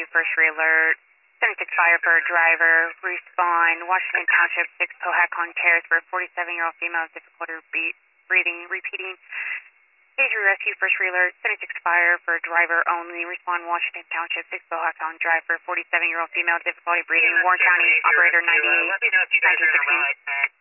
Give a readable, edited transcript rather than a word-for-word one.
first re-alert. 76 fire for a driver. Respond. Washington Township 6 Cohacon Terrace for a 47-year-old female with difficulty breathing. Repeating. Pager rescue first re-alert. 76 fire for a driver only. Respond. Washington Township 6 Cohacon Drive for a 47-year-old female with difficulty breathing. Warren County operator 98. 1916.